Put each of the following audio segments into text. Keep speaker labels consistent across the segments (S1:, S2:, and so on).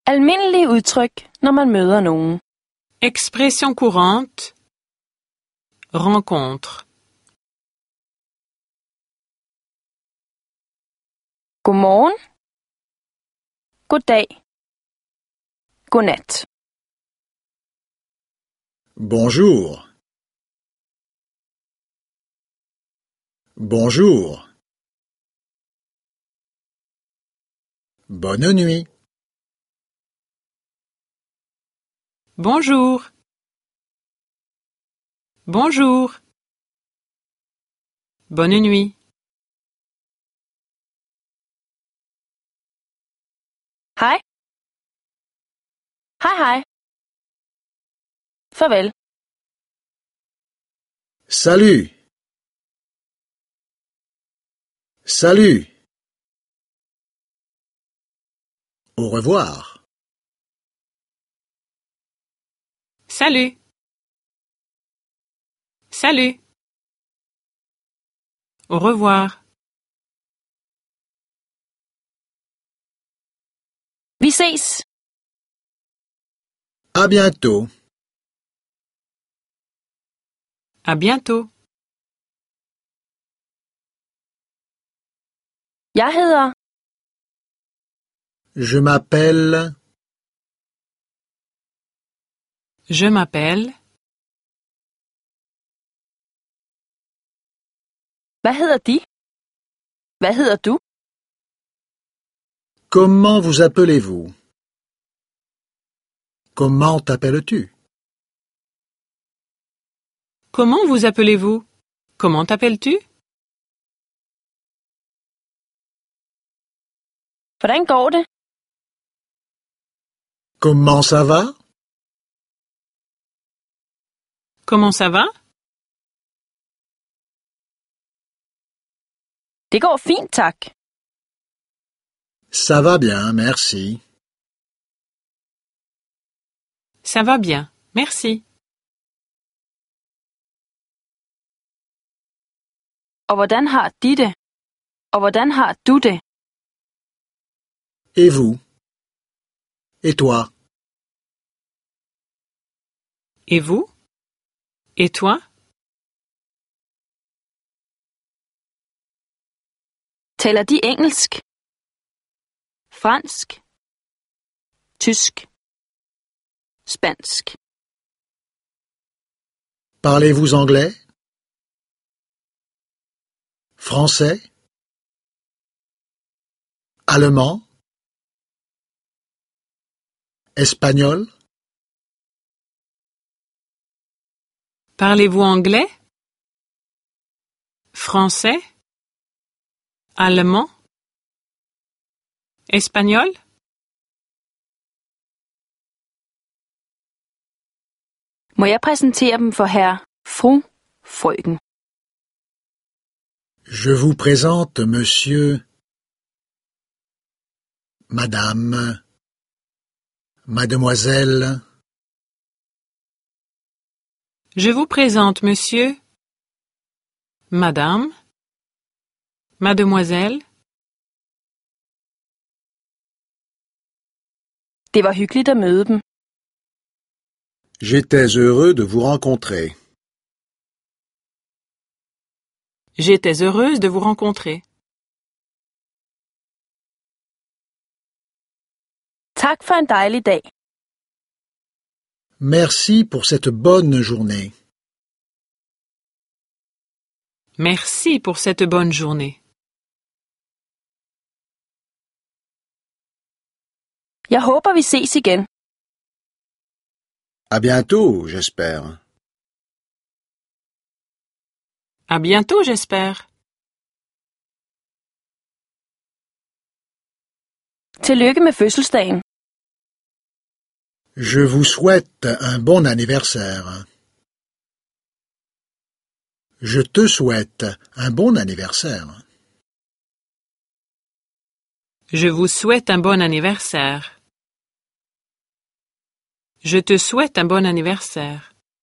S1: Almindelige udtryk, når man møder nogen.
S2: Expression courante. Rencontre.
S1: Godmorgen. Goddag. Godnat.
S3: Bonjour. Bonjour. Bonne nuit.
S2: Bonjour. Bonjour. Bonne nuit.
S1: Hej. Hej hej. Farvel.
S3: Salut. Salut. Au revoir.
S2: Salut. Salut. Au revoir.
S1: Vi ses.
S3: À bientôt.
S2: À bientôt.
S1: Jeg hedder.
S3: Je m'appelle.
S2: Je m'appelle.
S1: Hvad hedder de? Hvad hedder du?
S3: Comment vous appelez-vous? Comment t'appelles-tu?
S2: Comment vous appelez-vous? Comment t'appelles-tu?
S1: Hvordan går det?
S3: Comment ça va?
S2: Comment ça va?
S1: Det går fint, tak.
S3: Ça va bien, merci.
S2: Ça va bien, merci.
S1: Og hvordan har de det? Og hvordan har du det?
S3: Et vous? Et toi?
S2: Et vous? Et toi?
S1: Taler de engelsk? Fransk? Tysk? Spansk?
S3: Parlez-vous anglais? Français? Allemand? Espagnol?
S2: Parlez-vous anglais? Français? Allemand? Espagnol?
S1: Må jeg præsentere dem for frøken?
S3: Je vous présente monsieur, madame, mademoiselle.
S2: Je vous présente monsieur, madame, mademoiselle.
S1: Det var hyggeligt at møde dem.
S3: J'étais heureux de vous rencontrer.
S2: J'étais heureuse de vous rencontrer.
S1: Tak for en dejlig dag.
S3: Merci pour cette bonne journée.
S2: Merci pour cette bonne journée.
S1: Jeg håber, vi ses igen.
S3: À bientôt, j'espère.
S2: À bientôt, j'espère.
S1: Tillykke med fødselsdagen.
S3: Je vous souhaite un bon anniversaire. Je te souhaite un bon anniversaire.
S2: Je vous souhaite un bon anniversaire. Je te souhaite un bon anniversaire.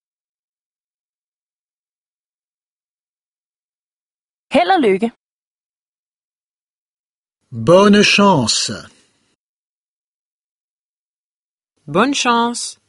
S1: Held og lykke.
S3: Bonne chance.
S2: Bonne chance.